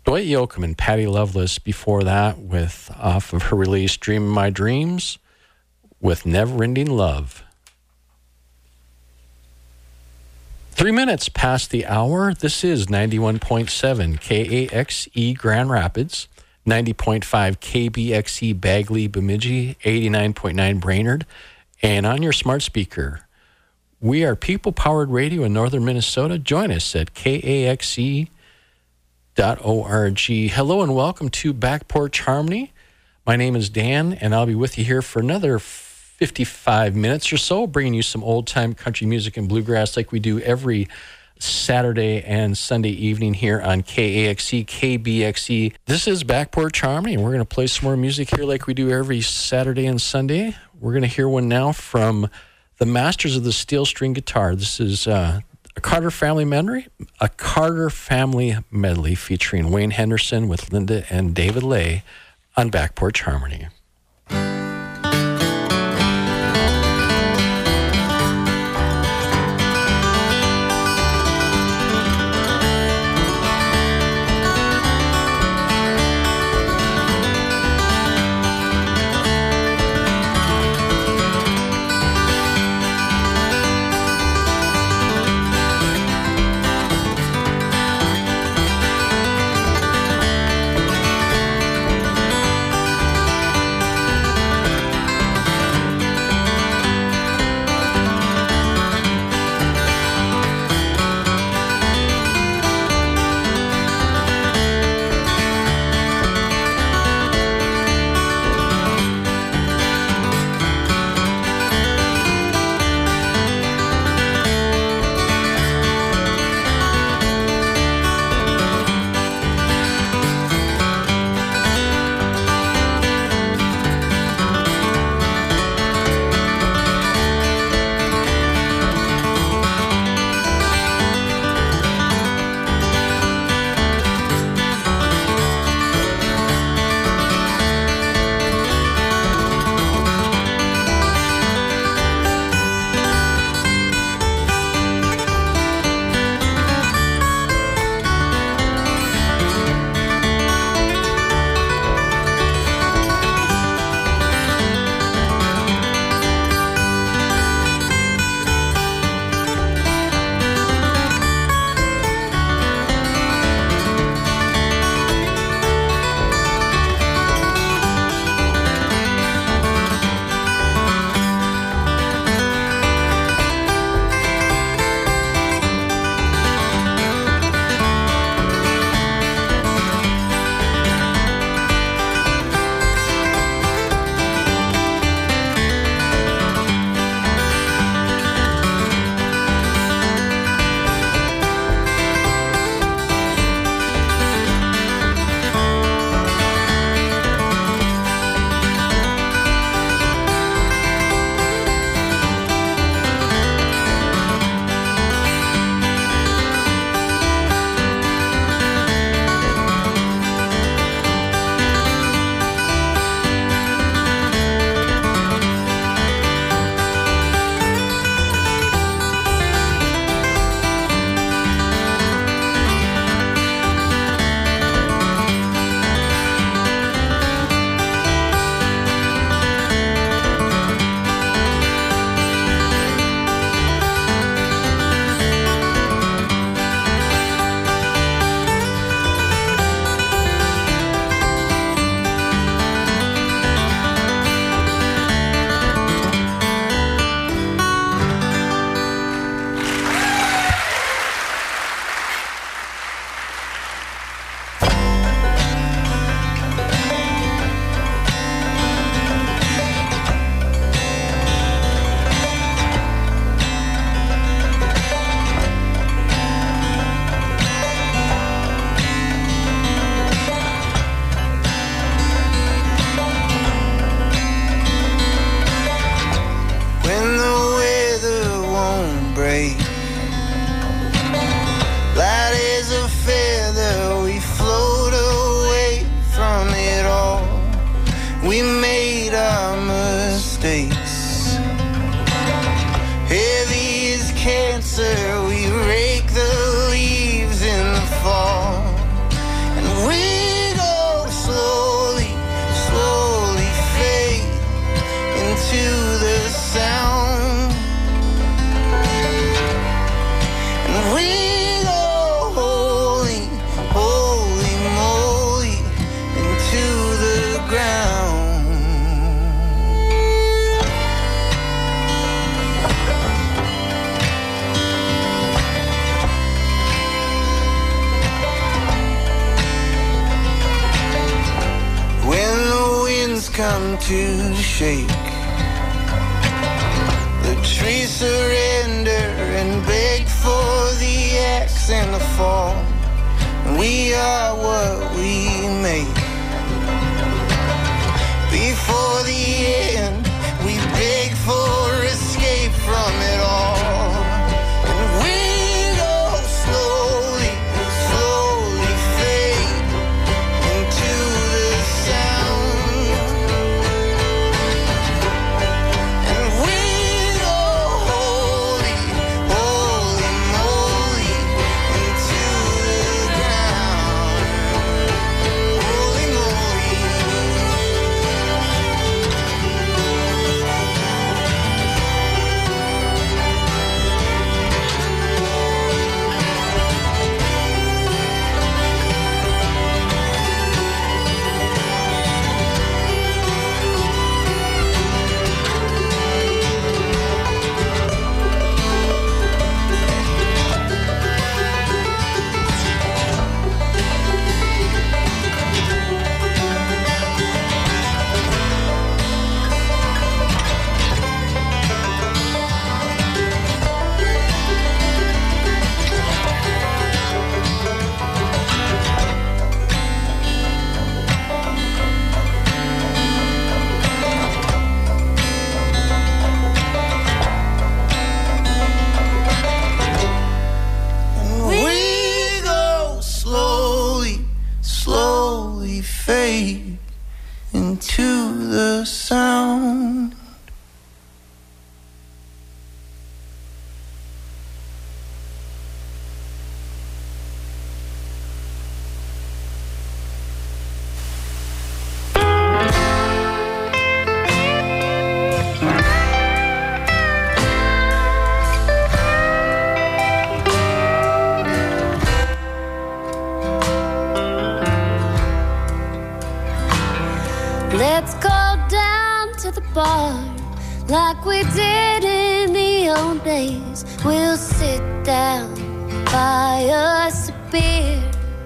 Dwight Yoakam and Patty Loveless before that with off of her release Dream My Dreams with Never Ending Love. 3 minutes past the hour. This is 91.7 KAXE Grand Rapids, 90.5 KBXE Bagley Bemidji, 89.9 Brainerd, and on your smart speaker. We are people-powered radio in northern Minnesota. Join us at KAXE.org. Hello and welcome to Back Porch Harmony. My name is Dan, and I'll be with you here for another 55 minutes or so, bringing you some old-time country music and bluegrass like we do every Saturday and Sunday evening here on KAXE, KBXE. This is Back Porch Harmony, and we're going to play some more music here like we do every Saturday and Sunday. We're going to hear one now from the Masters of the Steel String Guitar. This is a Carter Family medley featuring Wayne Henderson with Linda and David Lay on Back Porch Harmony. ground to shake. The trees surrender and beg for the axe and the fall. We are what we make. Before the end, we beg for escape from it all. And we go slowly, slowly fade into the sound. And we go holy, holy moly into the ground. Holy moly. We go slowly, slowly fade into the sound. Let's go down to the bar like we did in the old days. We'll sit down, buy us a beer.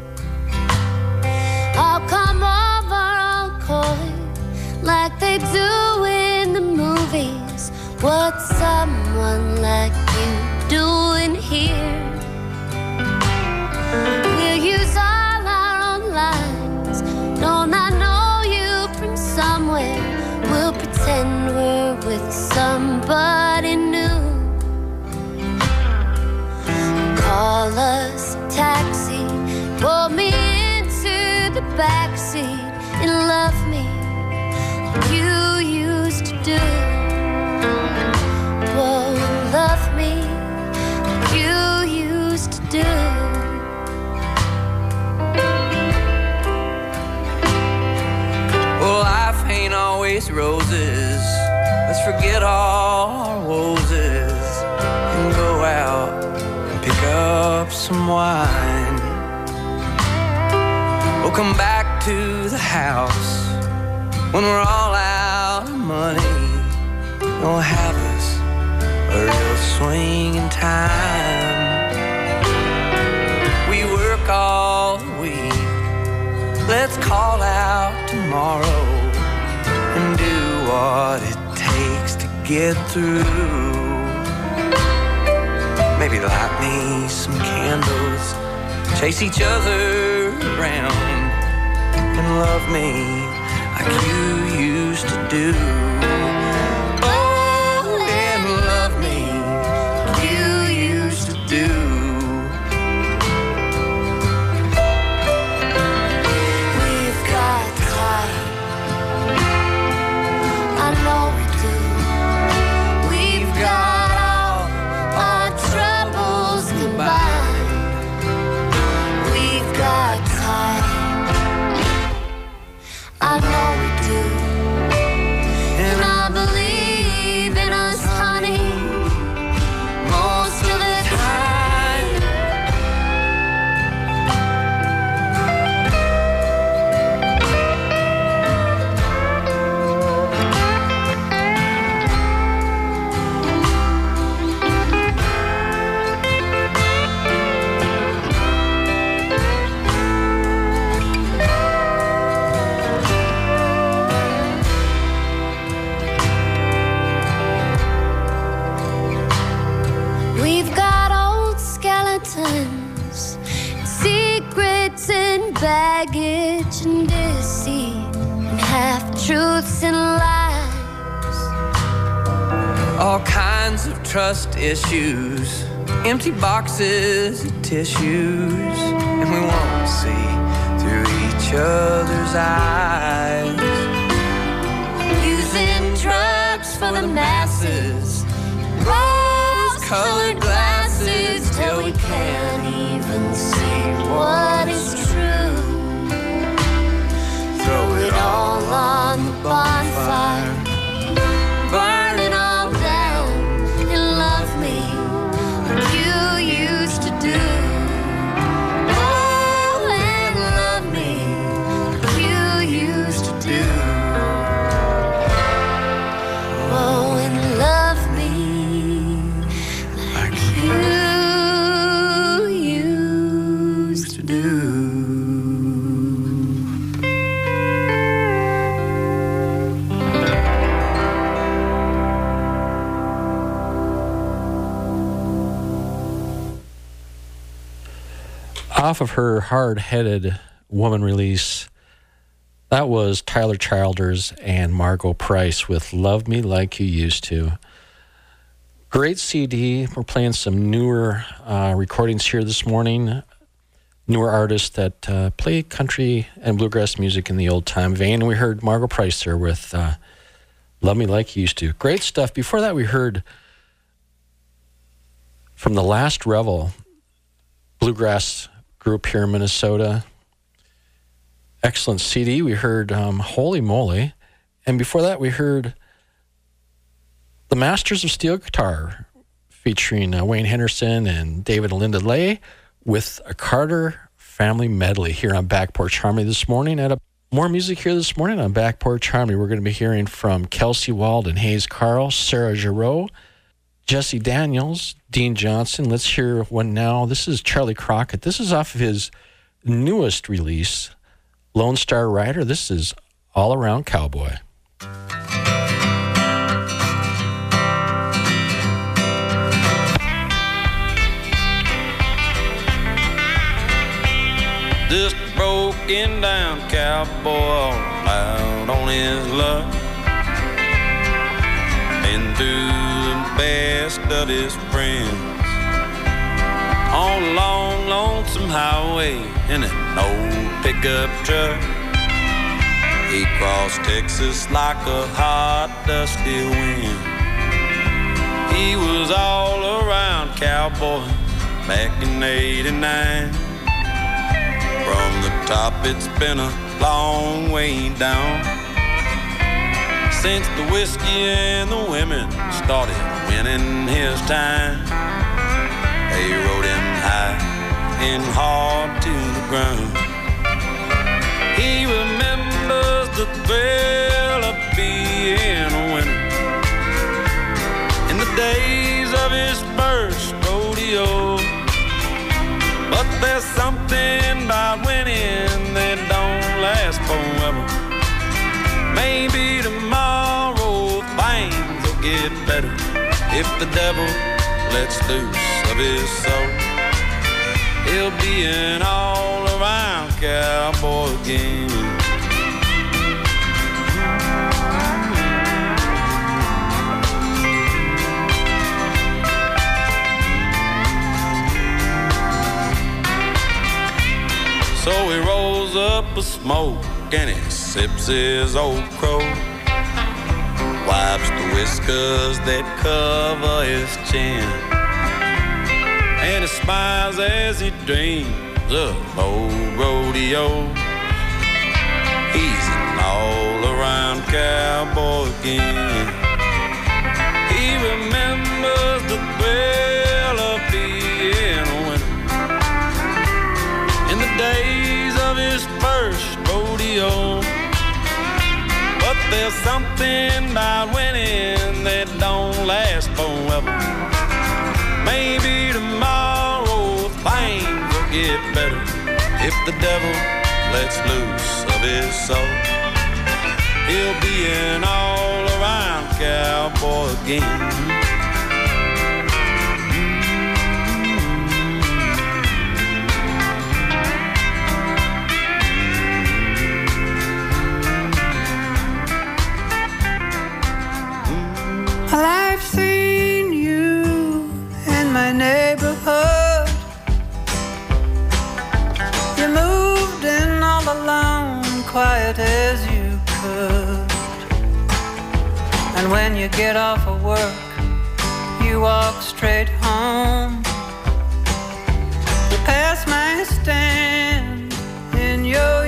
I'll come over on coy like they do in the movies. What's someone like you doing here? We'll use all our own lines. Don't I know you from somewhere? We'll pretend we're with somebody new. Call us a taxi, pull me into the backseat and love me like you used to do. Whoa, love me like you used to do. Well, life ain't always roses. Let's forget all our woes and go out and pick up some wine. We'll come back to the house when we're all out of money. We'll have us a real swinging time. We work all week. Let's call out tomorrow and do what it takes to get through. Maybe light me some candles, chase each other around, and love me like you used to do. Oh, and love me like you used to do. baggage and deceit, and half-truths and lies. All kinds of trust issues, empty boxes of tissues, and we won't see through each other's eyes. Using drugs for the masses, rose-colored glasses, till we can't even see what is true. Throw it all on the bonfire, burn it all down, and love me like you used to do. Oh, and love me like you used to do. Oh, and love me like you used to do. Off of her Hard-Headed Woman release, that was Tyler Childers and Margo Price with Love Me Like You Used To. Great CD. We're playing some newer recordings here this morning. Newer artists that play country and bluegrass music in the old-time vein. And we heard Margo Price there with Love Me Like You Used To. Great stuff. Before that, we heard from The Last Revel, bluegrass group here in Minnesota. Excellent CD. We heard Holy Moly. And before that, we heard the Masters of Steel Guitar featuring Wayne Henderson and David and Linda Lay with a Carter Family Medley here on Back Porch Harmony this morning. More music here this morning on Back Porch Harmony. We're going to be hearing from Kelsey Wald and Hayes Carl, Sarah Giroux, Jesse Daniels, Dean Johnson. Let's hear one now. This is Charlie Crockett. This is off of his newest release, Lone Star Rider. This is All Around Cowboy. Just a broken down cowboy, all out on his luck. Been through the best of his friends on a long, lonesome highway in an old pickup truck. He crossed Texas like a hot, dusty wind. He was all around cowboy back in '89. From the top, it's been a long way down since the whiskey and the women started winning his time. They rode him high and hard to the ground. He remembers the thrill of being a winner in the days of his first rodeo. But there's something about winning that don't last forever. Maybe tomorrow things will get better if the devil lets loose of his soul. He'll be an all-around cowboy again. So he rolls up a smoke and he sips his old crow, wipes the whiskers that cover his chin, and he smiles as he dreams of old rodeo. He's an all-around cowboy again. He remembers the thrill of being a winner in the days of his first rodeo. But there's something about winning that don't last forever. Maybe tomorrow things will get better if the devil lets loose of his soul. He'll be an all-around cowboy again. quiet as you could. And when you get off of work, you walk straight home. You pass my stand in your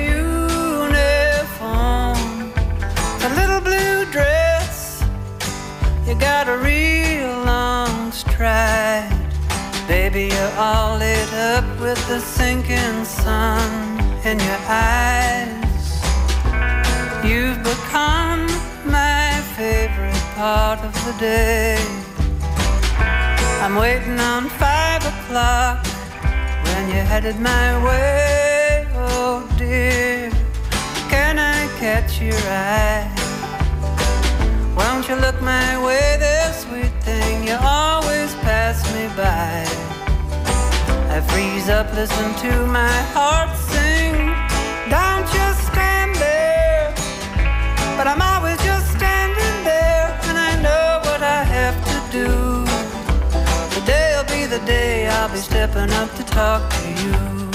uniform, a little blue dress, you got a real long stride. Baby, you're all lit up with the sinking sun in your eyes. You've become my favorite part of the day. I'm waiting on 5 o'clock when you're headed my way. Oh dear, can I catch your eye? Won't you look my way, there, sweet thing, you always pass me by. I freeze up, listen to my heart sing. Don't just stand there, but I'm always just standing there, and I know what I have to do. Today'll be the day I'll be stepping up to talk to you.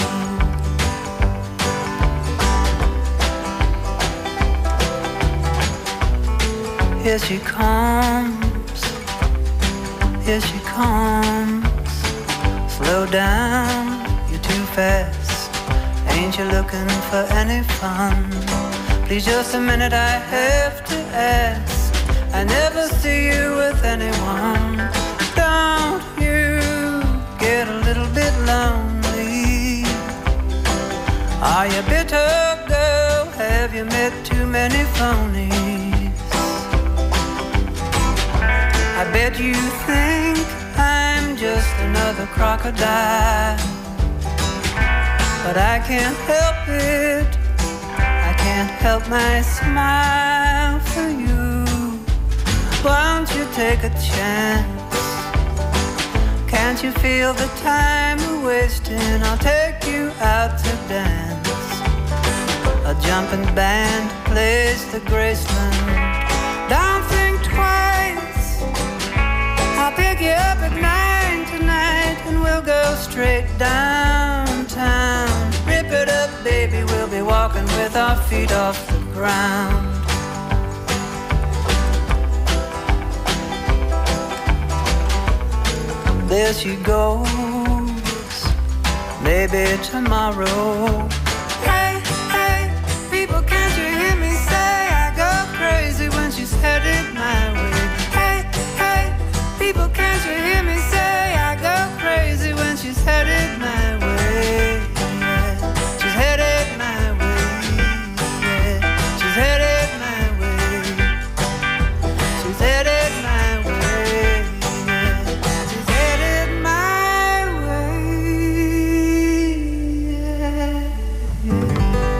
Here she comes, here she comes. Slow down, you're too fast. Ain't you looking for any fun? Please, just a minute, I have to ask. I never see you with anyone. Don't you get a little bit lonely? Are you bitter, girl? Have you met too many phonies? I bet you think I'm just another crocodile, but I can't help it. I can't help my smile for you. Won't you take a chance? Can't you feel the time we're wasting? I'll take you out to dance. A jumping band plays the Graceland. Don't think twice. I'll pick you up at 9 tonight, and we'll go straight downtown. Rip it up, baby, we'll be walking with our feet off the ground. There she goes, maybe tomorrow. Hey, hey, people, can't you hear me say I go crazy when she's headed my way? People, can't you hear me say I go crazy when she's headed my way? Yeah. She's headed my way. Yeah. She's headed my way. She's headed my way. Yeah. She's headed my way. Yeah.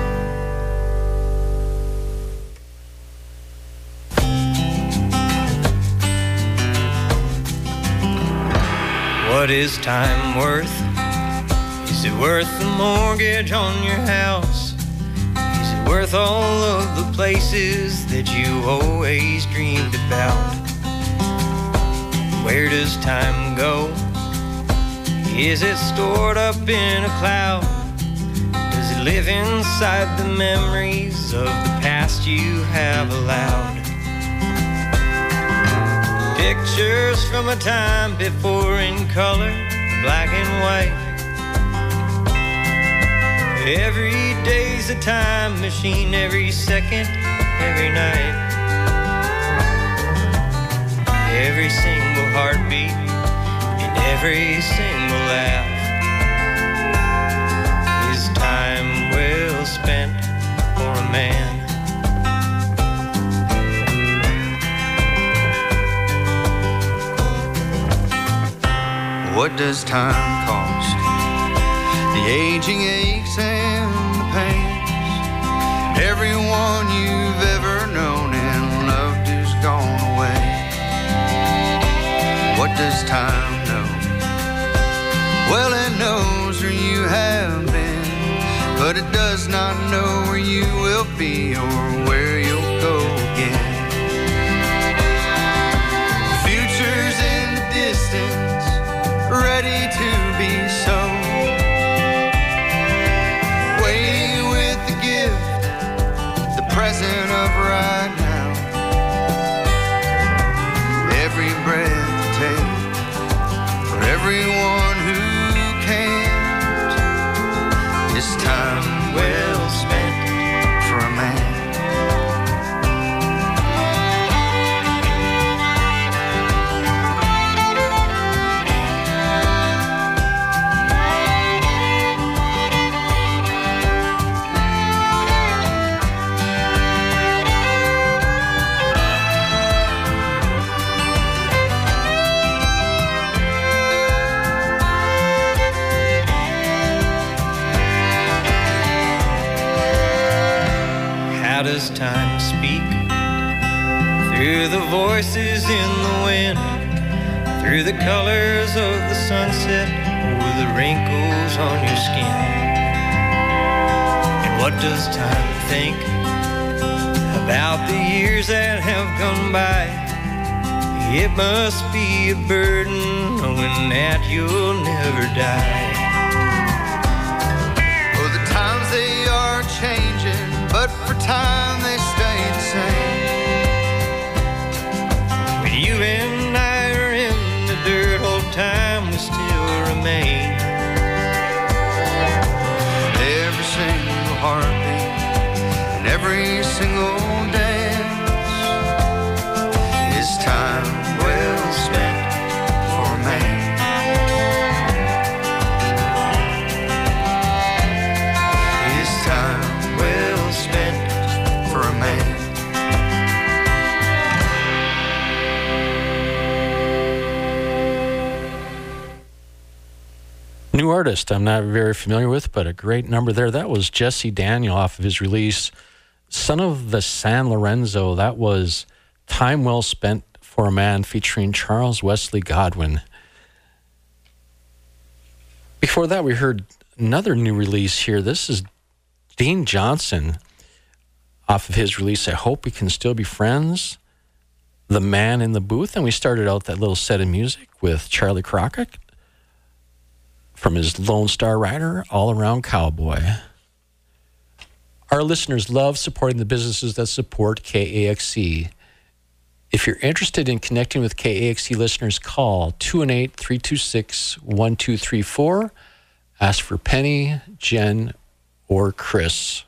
What is time worth? Is it worth the mortgage on your house? Is it worth all of the places that you always dreamed about? Where does time go? Is it stored up in a cloud? Does it live inside the memories of the past you have allowed? Pictures from a time before in color, black and white. Every day's a time machine, every second, every night. Every single heartbeat and every single laugh is time well spent for a man. What does time cost? The aging aches and the pains. Everyone you've ever known and loved is gone away. What does time know? Well, it knows where you have been, but it does not know where you will be or where you'll go again. The future's in the distance, ready to be sown, waiting with the gift rising up right now. Every breath you take, for everyone who can't, is time well spent for a man. How does time speak? Through the voices in the wind, through the colors of the sunset, or the wrinkles on your skin. And what does time think about the years that have gone by? It must be a burden knowing that you'll never die. Oh, the times they are changing, but for time they stay the same. When you and I are in the dirt, old time will still remain. Every single heartbeat and every single dance is time well spent for a man. Is time well spent for a man. New artist I'm not very familiar with, but a great number there. That was Jesse Daniel off of his release, Son of the San Lorenzo. That was Time Well Spent for a Man featuring Charles Wesley Godwin. Before that, we heard another new release here. This is Dean Johnson off of his release, I Hope We Can Still Be Friends, The Man in the Booth. And we started out that little set of music with Charlie Crockett from his Lone Star Rider, All Around Cowboy. Our listeners love supporting the businesses that support KAXE. If you're interested in connecting with KAXE listeners, call 218-326-1234. Ask for Penny, Jen, or Chris.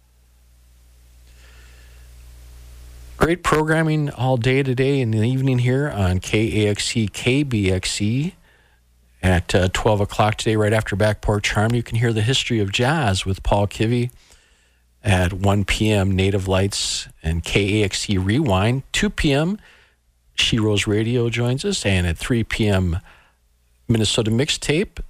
Great programming all day today and in the evening here on KAXE, KBXE. At 12 o'clock today, right after Back Porch Harmony, you can hear the history of jazz with Paul Kivy. At 1 p.m., Native Lights and KAXE Rewind. 2 p.m., She Rose Radio joins us. And at 3 p.m., Minnesota Mixtape.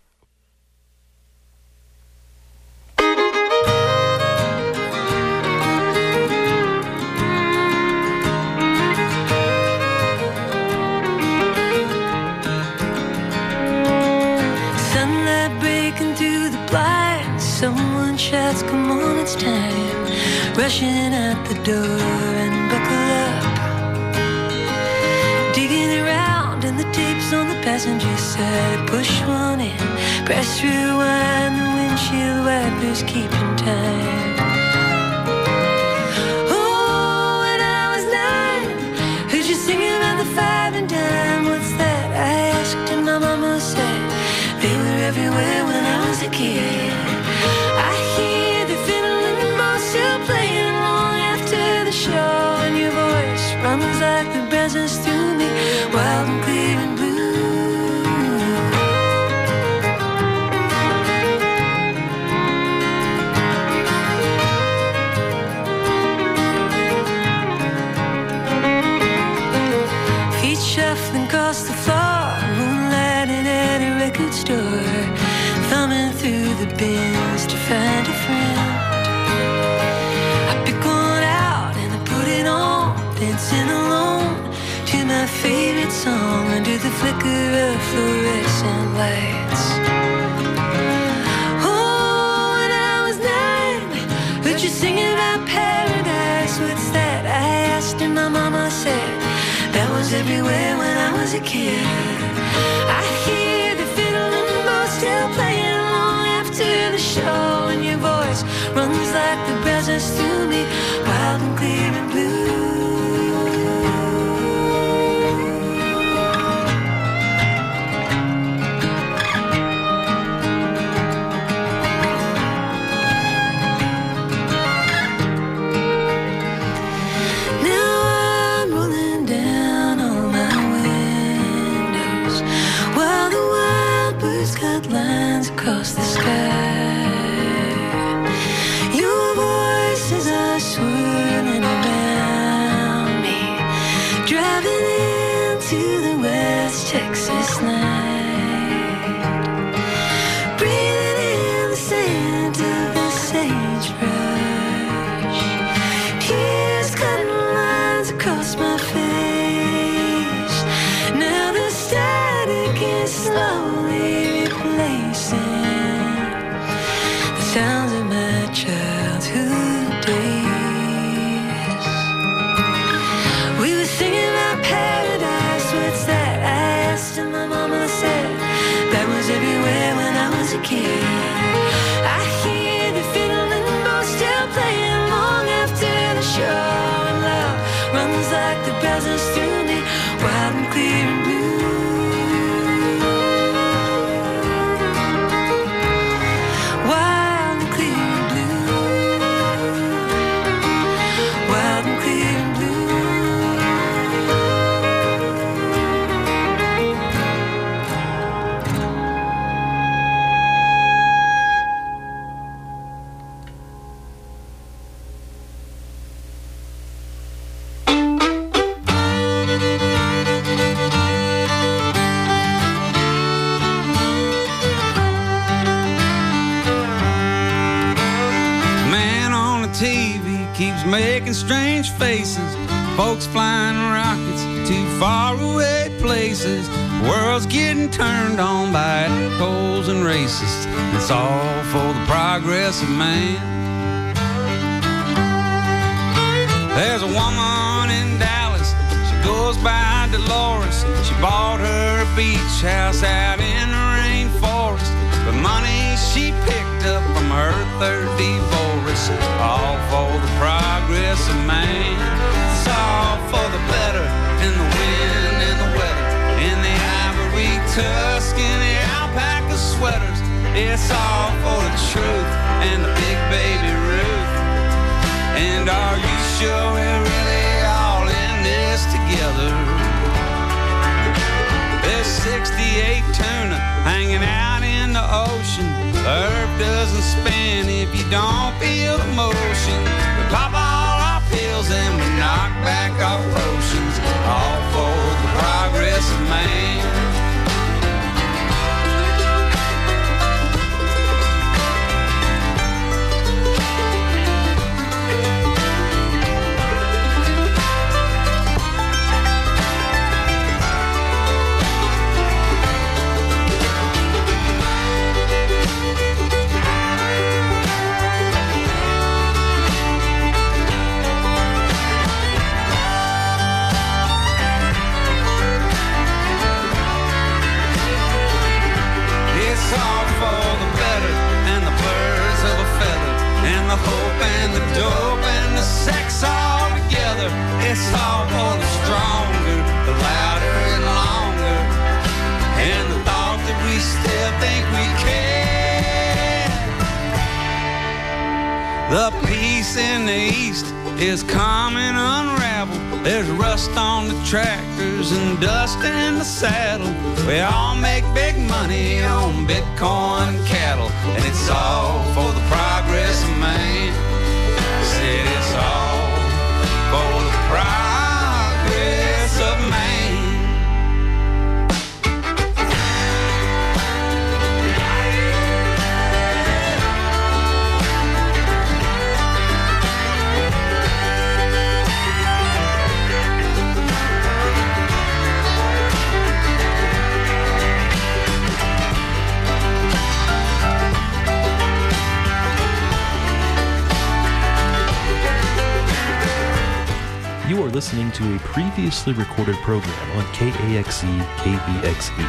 Someone shouts, come on, it's time. Rushing out the door and buckle up. Digging around in the tapes on the passenger side. Push one in, press rewind. The windshield wipers keeping time. Oh, when I was 9, heard you singing about the 5 and dime. What's that? I asked and my mama said they were everywhere when I was a kid. I hear the fiddle and the bow still playing long after the show, and your voice runs like the presence through me, wild and clear and blue. Feet shuffling across the floor, moonlighting at a record store, thumbing through the bins to find a friend. I pick one out and I put it on, dancing alone to my favorite song under the flicker of fluorescent lights. Oh, when I was 9, heard you singing about paradise. What's that? I asked and my mama said that was everywhere when I was a kid. I hear the fiddle and the bow still playing long after the show, and your voice house runs like the presence through me, wild and clear and blue. Across the sky, your voices are swirling around me, driving into the West Texas night, breathing in the scent of the sagebrush, tears cutting lines across my face. Now the static is slowly replacing sounds of my childhood days. We were singing about paradise, what's that? I asked and my mama said that was everywhere when I was a kid. I hear the fiddle and bow still playing long after the show, and love runs like the presence through me, wild and clear and blue. Making strange faces, folks flying rockets to faraway places. The world's getting turned on by assholes and racists. It's all for the progress of man. There's a woman in Dallas, she goes by Dolores. She bought her a beach house out in the rainforest. The money she picked up from her third divorce, all for the progress of man. It's all for the better, in the wind and the weather, in the ivory tusk and the alpaca sweaters. It's all for the truth and the big baby Ruth. And are you sure we're really all in this together? There's 68 tuna hanging out in the ocean. The earth doesn't spin if you don't feel the motion. We pop all our pills and we knock back our potions, all for the progress of man. The hope and the dope and the sex all together. It's all for the stronger, the louder and longer, and the thought that we still think we can. The peace in the east is coming unraveled. There's rust on the tractors and dust in the saddle. We all make big money on Bitcoin cattle, and it's all for the progress of man. Said it's all for the progress of man. You are listening to a previously recorded program on KAXE KBXE.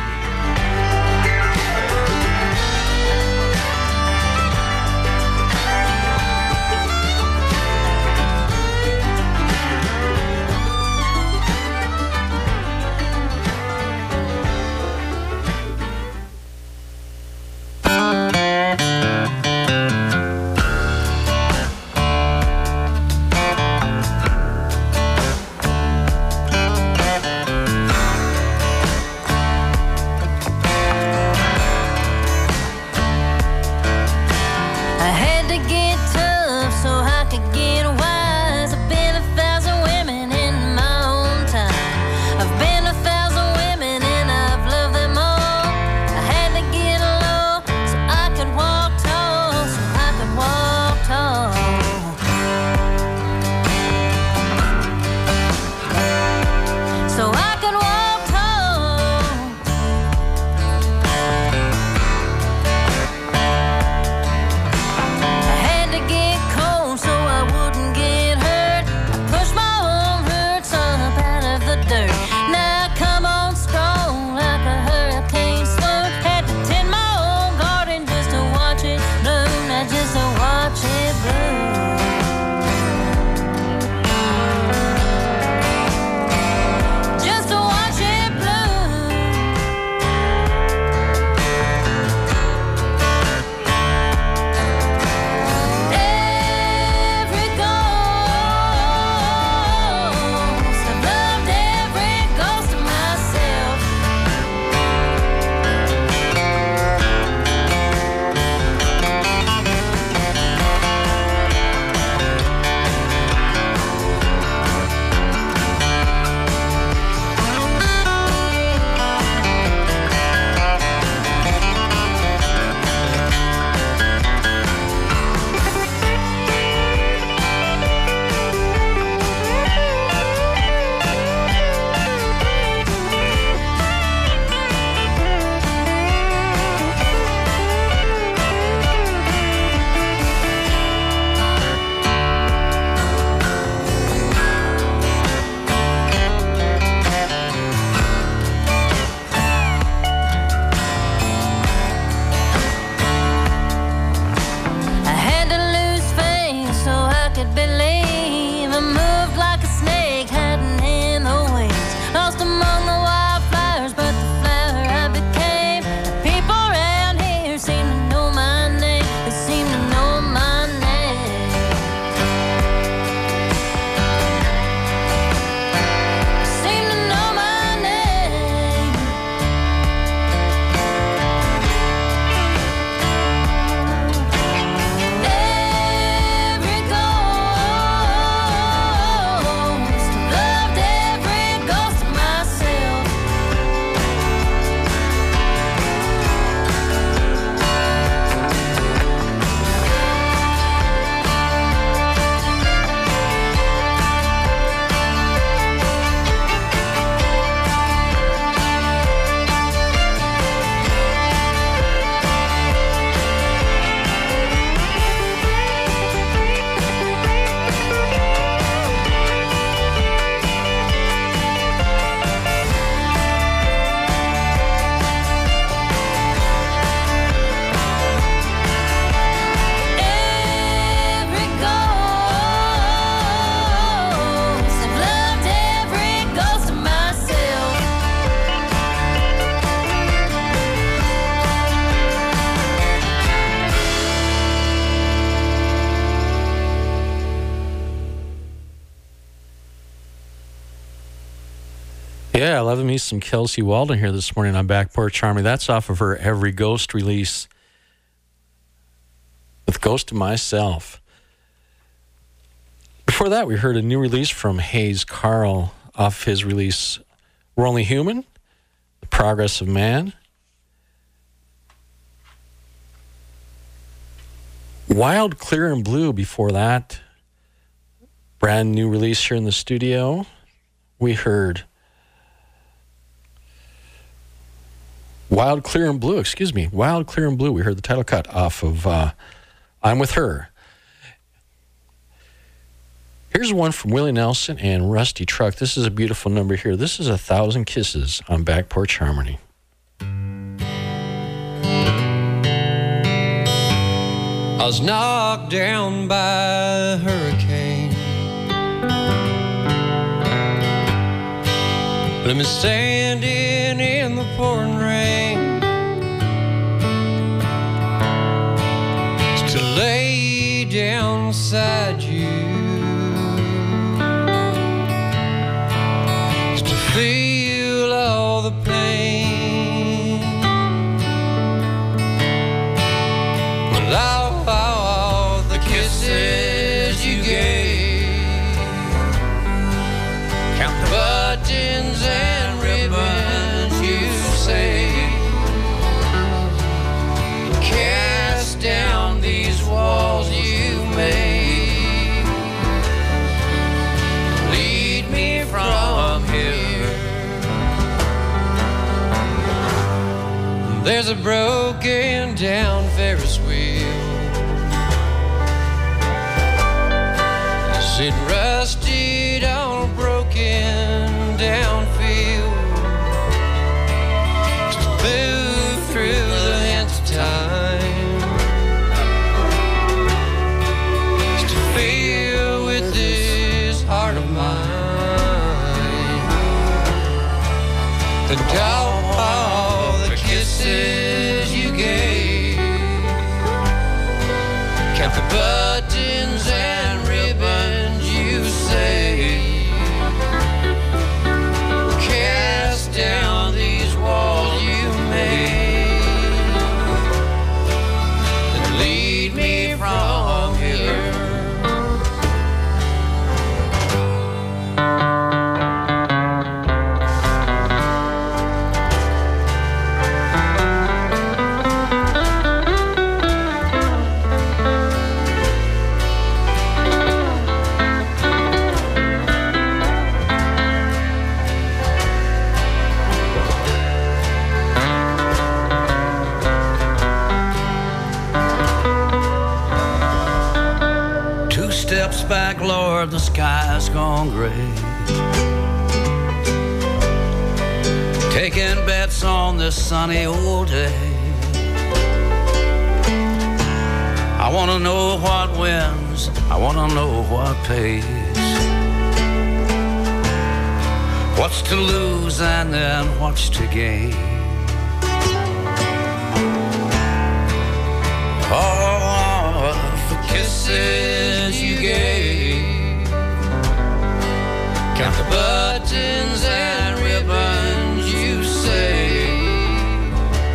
Yeah, loving me some Kelsey Walden here this morning on Back Porch Harmony. That's off of her Every Ghost release with Ghost of Myself. Before that, we heard a new release from Hayes Carl off his release We're Only Human, The Progress of Man. Wild, Clear, and Blue before that. Brand new release here in the studio. We heard Wild, Clear, and Blue. Wild, Clear, and Blue. We heard the title cut off of I'm With Her. Here's one from Willie Nelson and Rusty Truck. This is a beautiful number here. This is 1,000 Kisses on Back Porch Harmony. I was knocked down by a hurricane. Let me standing in the pouring rain to lay down beside you, to feel all the pain. Well, all the kisses you gave, count the buttons and ribbons you saved, cast down these walls you made, lead me from here. There's a broken down Ferris wheel, it rusted on a broken down field, just to move through the hands of time, just to feel with this heart of mine, and all the kisses you gave, count the buttons and ribbons you say, cast down these walls you made, and lead me from here. Steps back, Lord, the sky's gone gray. Taking bets on this sunny old day. I wanna know what wins, I wanna know what pays. What's to lose and then what's to gain? All the kisses you gave, count the buttons and ribbons you saved,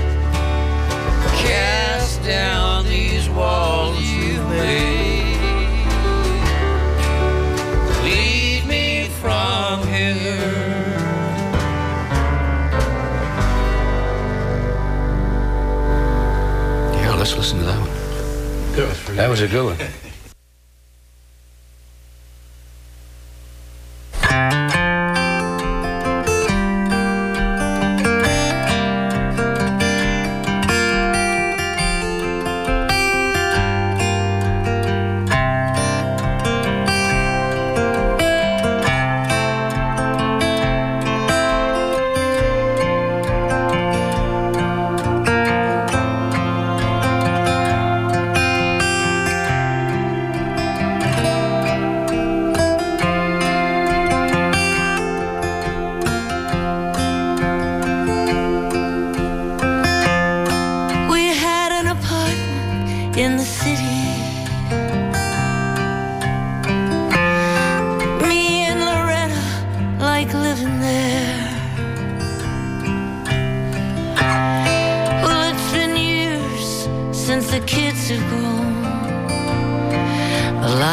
cast down these walls you made, lead me from here. Yeah, let's listen to that one. That was a good one.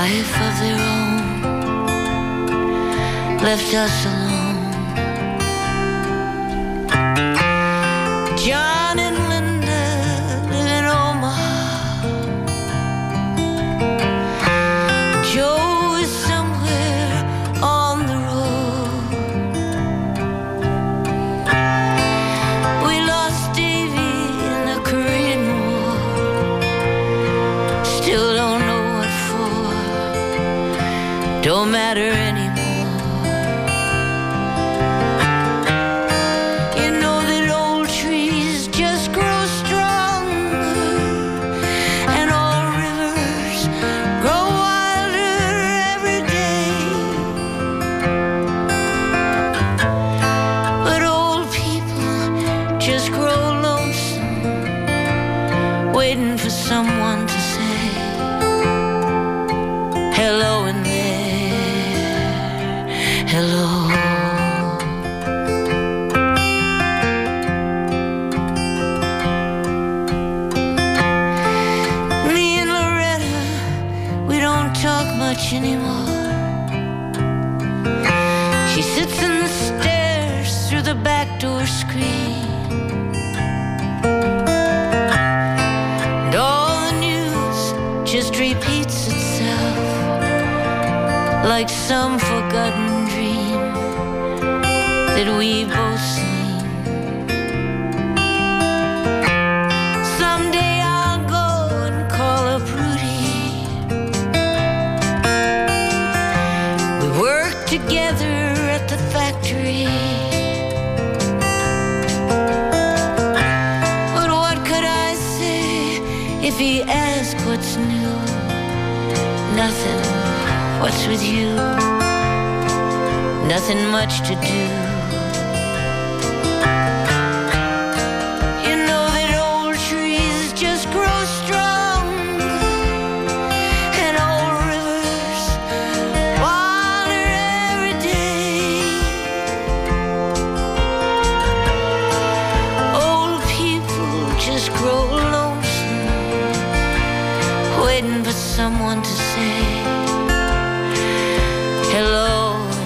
life of their own, left us alone. John and Linda live in Omaha. Joe is somewhere on the road. We lost Davy in the Korean War. Still don't know what for. Don't matter anymore. You know that old trees just grow stronger, and all rivers grow wilder every day. But old people just grow lonesome, waiting for someone to say hello in there, hello. Me and Loretta, we don't talk much anymore. She sits in the stairs through the back door screen. And all the news just repeats itself like some forgotten dream that we've both seen. Someday I'll go and call up Rudy. We worked together at the factory. But what could I say if he asked what's new? Nothing. What's with you? Nothing much to do. You know that old trees just grow strong, and old rivers water every day. Old people just grow lonesome, waiting for someone to say hello in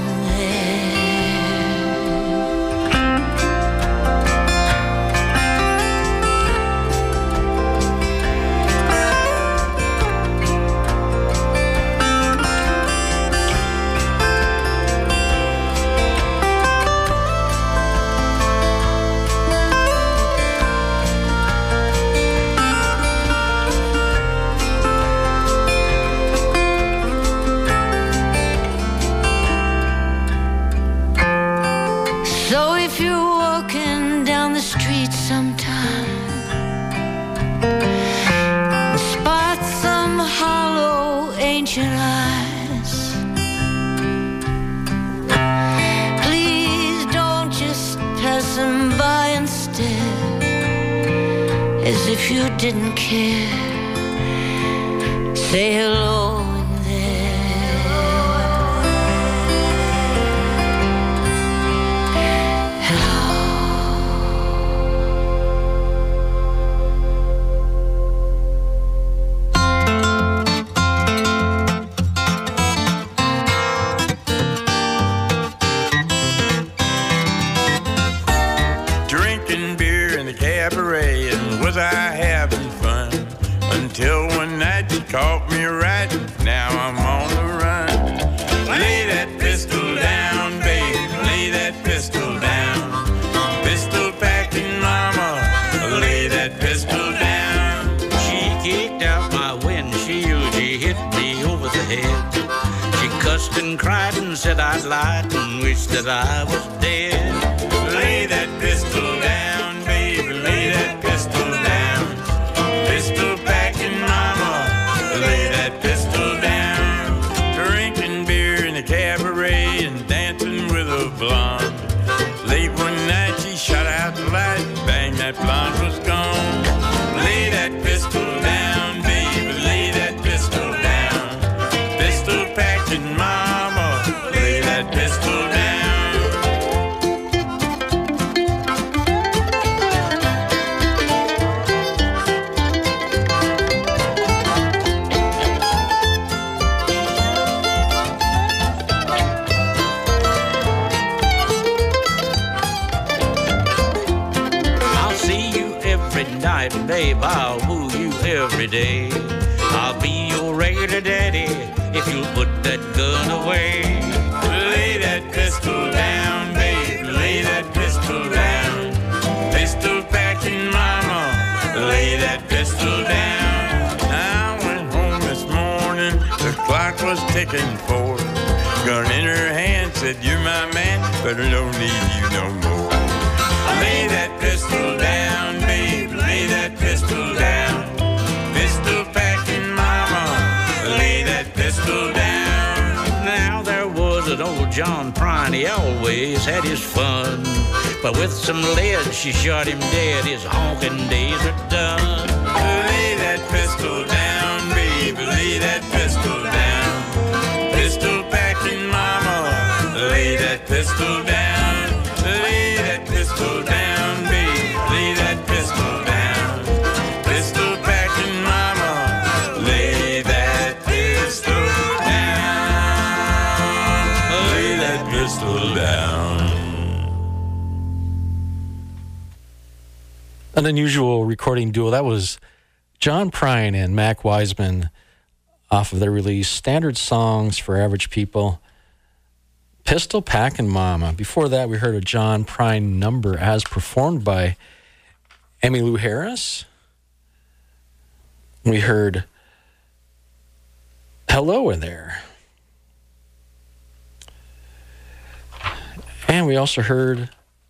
So if you're walking down the street sometime and spot some hollow ancient eyes, please don't just pass them by and stare as if you didn't care. Say hello in there. Hello. Drinking beer in the cabaret, and was I having fun? Until one night you caught me right, now I'm on the run. Lay that pistol down, baby, lay that pistol down. Pistol packing mama, lay that pistol down. She kicked out my windshield, she hit me over the head. She cussed and cried and said I'd lied and wished that I was dead. Lay that pistol down, baby, lay that pistol down. Pistol packing mama, lay that pistol down. Drinking beer in the cabaret and dancing with a blonde. Late one night she shut out the light, bang, that blonde was gone. Lay that pistol down, baby, lay that pistol down. Pistol packing mama, lay that pistol down. night, babe, I'll woo you every day. I'll be your regular daddy if you'll put that gun away. Lay that pistol down, babe, lay that pistol down. Pistol packing mama, lay that pistol down. I went home this morning, the clock was ticking forward. Gun in her hand, said, you're my man, but I don't need you no more. Lay that pistol down, babe, lay that pistol down. Pistol packing mama, lay that pistol down. Now there was an old John Prine, he always had his fun. But with some lead, she shot him dead, his honking days are done. Lay that pistol down, babe, lay that pistol down. Pistol packing mama, lay that pistol down. Lay that pistol down, babe, lay that pistol down. Pistol packing mama, lay that pistol down. Lay that pistol down. An unusual recording duo. That was John Prine and Mac Wiseman off of their release, Standard Songs for Average People, Pistol Packin' Mama. Before that, we heard a John Prine number as performed by Emmylou Harris. We heard Hello in there. And we also heard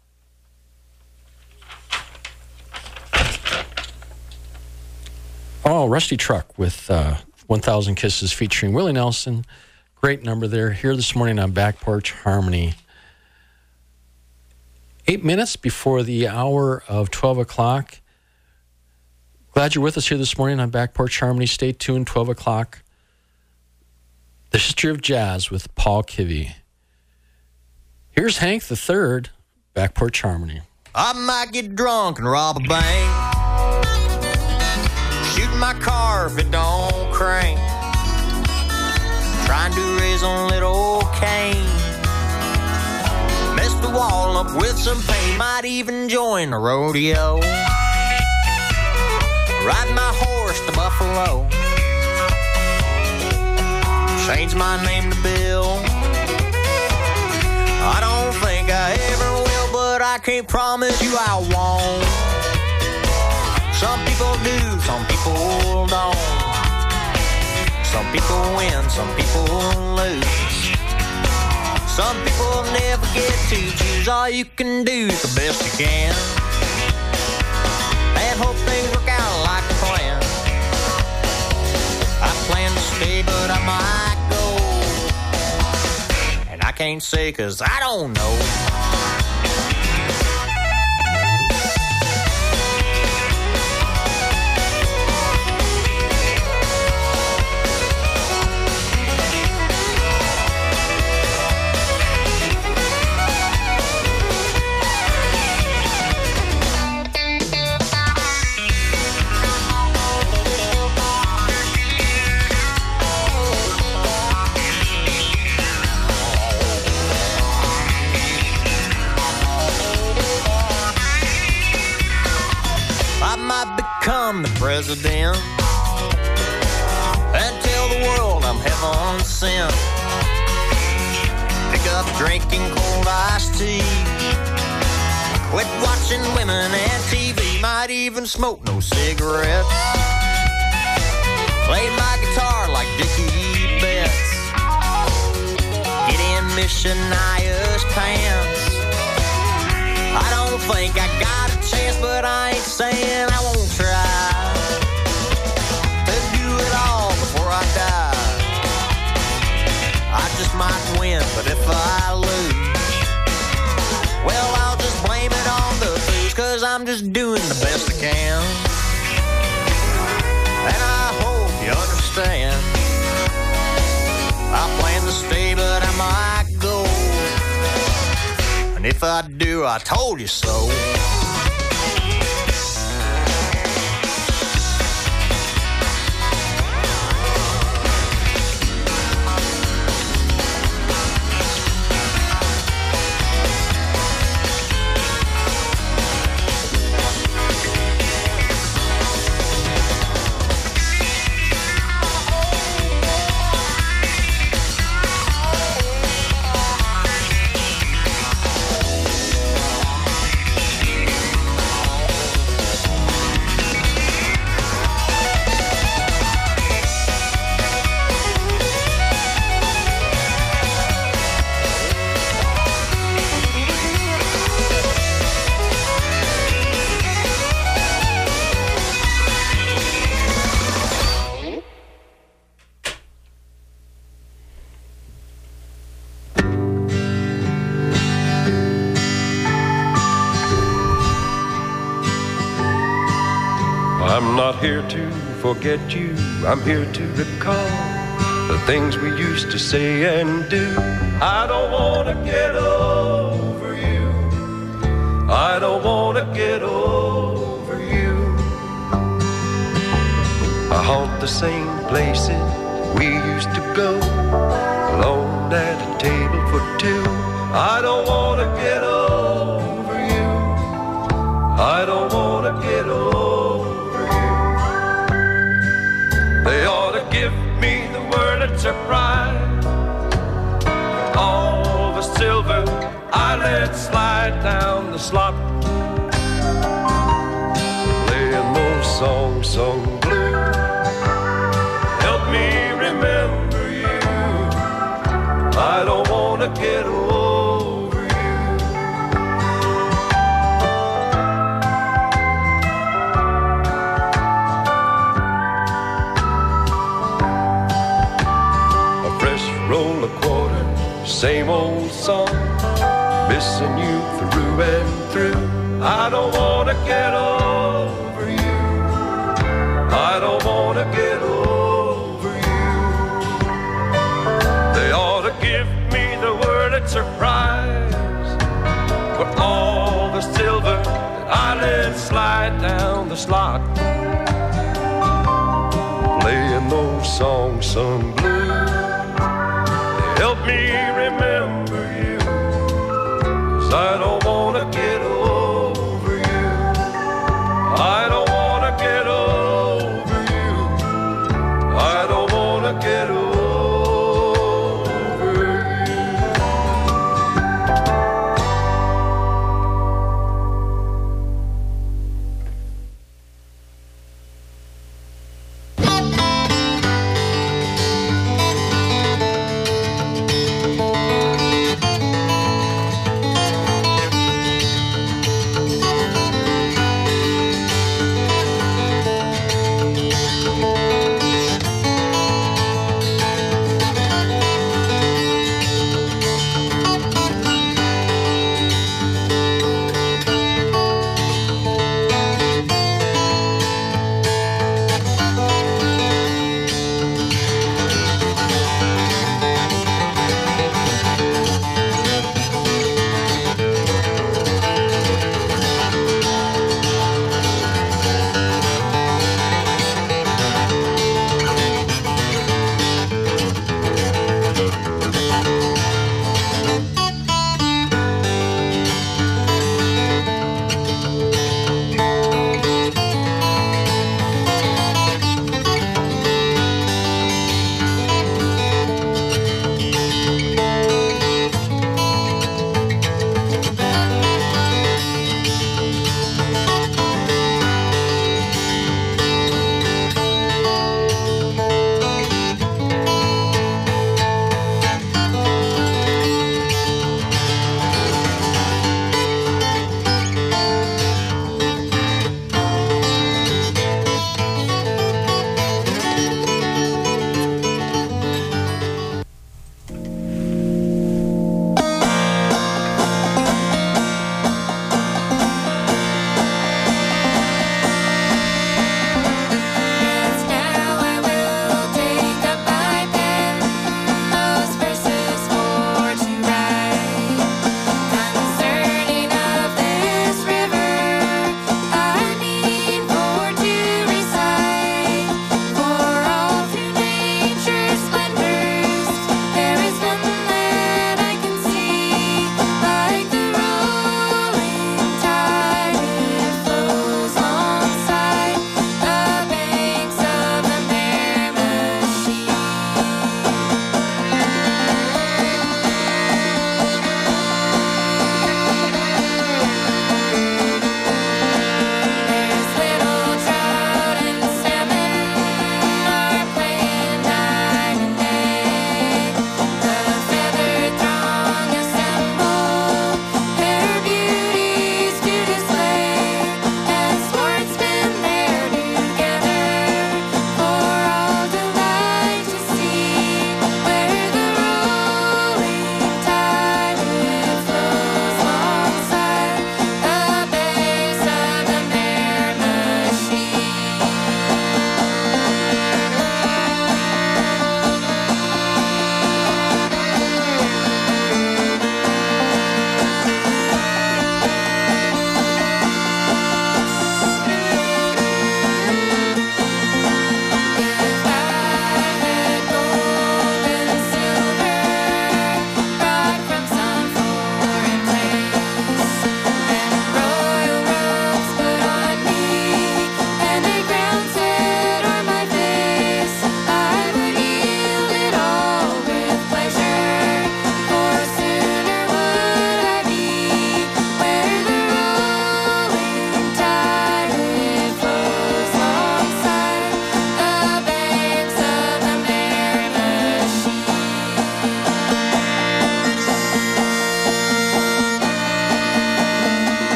Rusty Truck with 1,000 Kisses featuring Willie Nelson. Great number there. Here this morning on Back Porch Harmony. 8 minutes before the hour of 12 o'clock. Glad you're with us here this morning on Back Porch Harmony. Stay tuned, 12 o'clock. The History of Jazz with Paul Kivy. Here's Hank the Third, Back Porch Harmony. I might get drunk and rob a bank. Shoot my car if it don't crank. Trying to raise on little old Cain. Mess the wall up with some paint. Might even join a rodeo. Ride my horse to Buffalo. Change my name to Bill. I don't think I ever will, but I can't promise you I won't. Some people do, some people don't. Some people win, some people lose. Some people never get to choose. All you can do is the best you can, and hope things work out like a plan. I plan to stay, but I might go, and I can't say 'cause I don't know. Become the president and tell the world I'm heaven sent. Pick up drinking cold iced tea. Quit watching women and TV. Might even smoke no cigarettes. Play my guitar like Dickie Betts. Get in Michania's pants. I don't think I got a chance, but I ain't saying I won't try to do it all before I die. I just might win, but if I lose, well, I'll just blame it on the booze, 'cause I'm just doing the best I can. And I hope you understand. I plan to stay, but I might go. And if I do, I told you so. not here to forget you. I'm here to recall the things we used to say and do. I don't want to get over you. I don't want to get over you. I haunt the same places we used to go, alone at a table for two. I don't want to get over you. I don't want to get over you. They ought to give me the word at surprise. All the silver I let slide down the slot, playing those songs sung blue. Help me remember you. I don't want to get over you. A fresh roll of quarters, same old song, missing you through and through. I don't want to get over you. I don't want to get over you. They ought to give me the word at surprise, for all the silver that I let slide down the slot, playing those songs sung blue. They help me remember you, 'cause I don't want to get over you. I don't want to get over you. I don't want to get over you.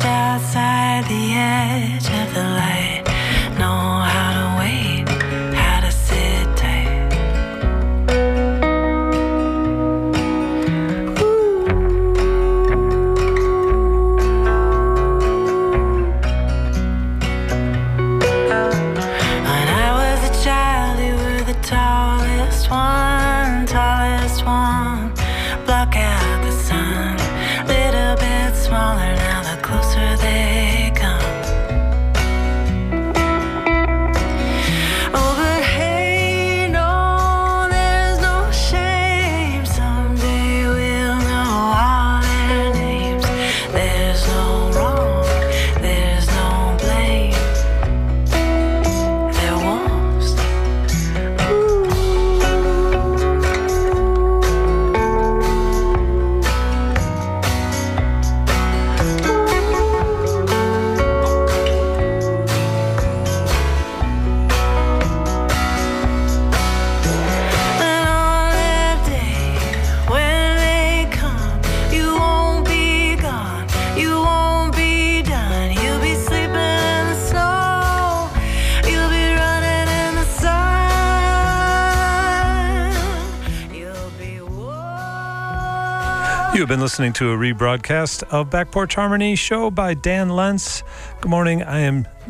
just outside the edge of the light. Know how to wait, how to sit tight. When I was a child, you were the tallest one. Block out the sun, little bit smaller now the closer they come. Oh, but hey, no, there's no shame. Someday we'll know all their names. There's no wrong, there's no blame. They're wolves. And on that day when they come, you won't be gone, you won't be done. You'll be sleeping in the snow, you'll be running in the sun. You'll be You have been listening to a rebroadcast of Back Porch Harmony show by Dan Lentz. Good morning. I am